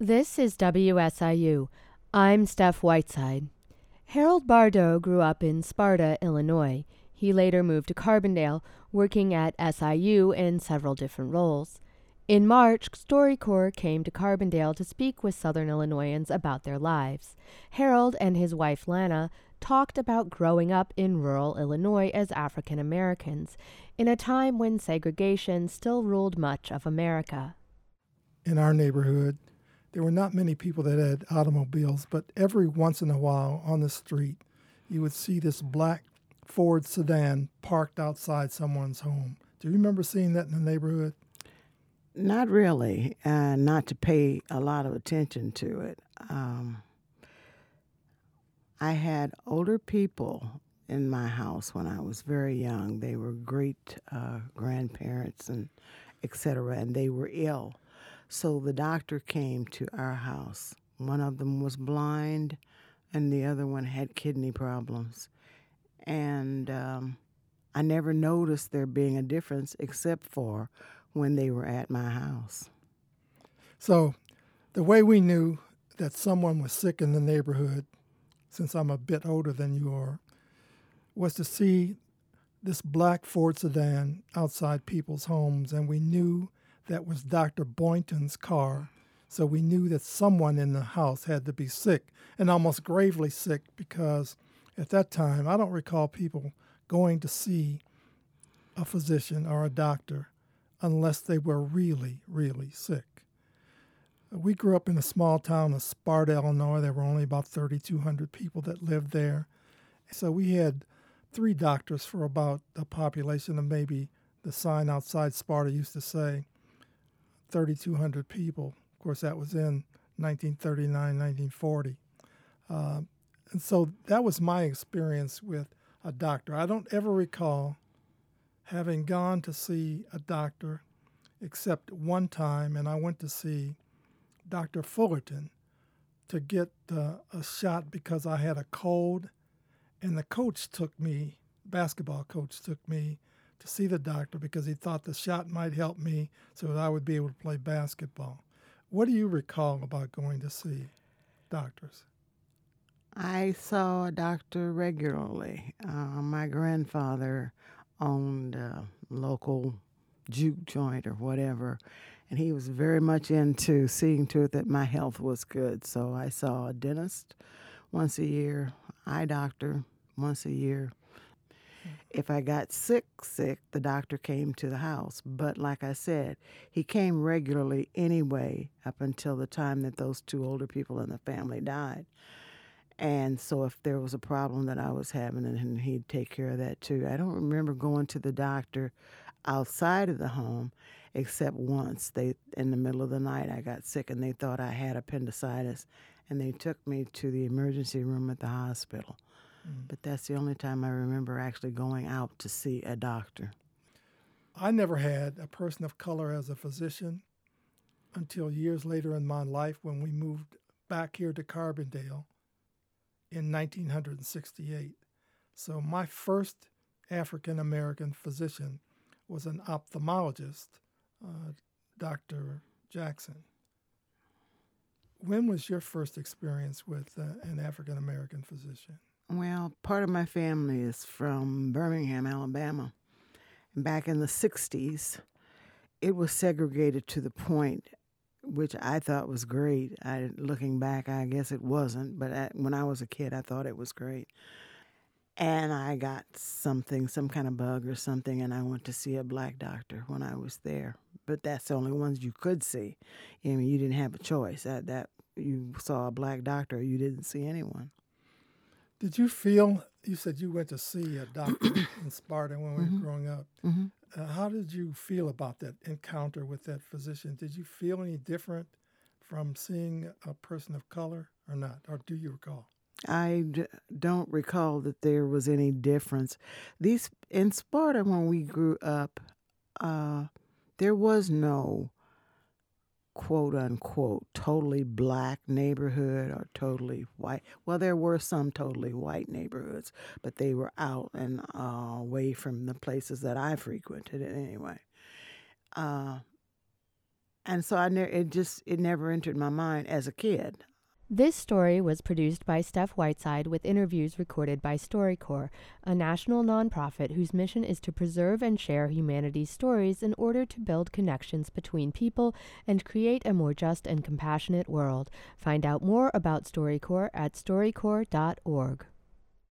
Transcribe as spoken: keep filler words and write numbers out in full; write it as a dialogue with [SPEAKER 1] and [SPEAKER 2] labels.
[SPEAKER 1] This is W S I U. I'm Steph Whiteside. Harold Bardot grew up in Sparta, Illinois. He later moved to Carbondale, working at S I U in several different roles. In March, StoryCorps came to Carbondale to speak with Southern Illinoisans about their lives. Harold and his wife Lana talked about growing up in rural Illinois as African Americans, in a time when segregation still ruled much of America.
[SPEAKER 2] In our neighborhood, there were not many people that had automobiles, but every once in a while on the street, you would see this black Ford sedan parked outside someone's home. Do you remember seeing that in the neighborhood?
[SPEAKER 3] Not really, uh, not to pay a lot of attention to it. Um, I had older people in my house when I was very young. They were great uh, grandparents and et cetera, and they were ill. So the doctor came to our house. One of them was blind, and the other one had kidney problems. And um, I never noticed there being a difference except for when they were at my house.
[SPEAKER 2] So the way we knew that someone was sick in the neighborhood, since I'm a bit older than you are, was to see this black Ford sedan outside people's homes, and we knew that was Doctor Boynton's car. So we knew that someone in the house had to be sick, and almost gravely sick, because at that time, I don't recall people going to see a physician or a doctor unless they were really, really sick. We grew up in a small town of Sparta, Illinois. There were only about thirty-two hundred people that lived there. So we had three doctors for about a population of, maybe the sign outside Sparta used to say, thirty-two hundred people. Of course, that was in nineteen thirty-nine, nineteen forty. Uh, and so that was my experience with a doctor. I don't ever recall having gone to see a doctor except one time, and I went to see Doctor Fullerton to get uh, a shot because I had a cold, and the coach took me, basketball coach took me to see the doctor because he thought the shot might help me so that I would be able to play basketball. What do you recall about going to see doctors?
[SPEAKER 3] I saw a doctor regularly. Uh, my grandfather owned a local juke joint or whatever, and he was very much into seeing to it that my health was good. So I saw a dentist once a year, eye doctor once a year. If I got sick, sick, the doctor came to the house. But like I said, he came regularly anyway up until the time that those two older people in the family died. And so if there was a problem that I was having, and he'd take care of that too. I don't remember going to the doctor outside of the home except once. They, in the middle of the night, I got sick and they thought I had appendicitis, and they took me to the emergency room at the hospital. Mm. But that's the only time I remember actually going out to see a doctor.
[SPEAKER 2] I never had a person of color as a physician until years later in my life when we moved back here to Carbondale in nineteen sixty-eight. So my first African-American physician was an ophthalmologist, uh, Doctor Jackson. When was your first experience with uh, an African-American physician?
[SPEAKER 3] Well, part of my family is from Birmingham, Alabama. Back in the sixties, it was segregated to the point which I thought was great. I, looking back, I guess it wasn't, but I, when I was a kid, I thought it was great. And I got something, some kind of bug or something, and I went to see a black doctor when I was there. But that's the only ones you could see. I mean, you didn't have a choice. That, that you saw a black doctor, or you didn't see anyone.
[SPEAKER 2] Did you feel, you said you went to see a doctor in Sparta when we mm-hmm. were growing up.
[SPEAKER 3] Mm-hmm.
[SPEAKER 2] Uh, how did you feel about that encounter with that physician? Did you feel any different from seeing a person of color or not? Or do you recall?
[SPEAKER 3] I d- don't recall that there was any difference. These in Sparta, when we grew up, uh, there was no quote unquote totally black neighborhood or totally white. Well, there were some totally white neighborhoods, but they were out and uh, away from the places that I frequented anyway. Uh, and so I ne- it just it never entered my mind as a kid.
[SPEAKER 1] This story was produced by Steph Whiteside with interviews recorded by StoryCorps, a national nonprofit whose mission is to preserve and share humanity's stories in order to build connections between people and create a more just and compassionate world. Find out more about StoryCorps at storycorps dot org.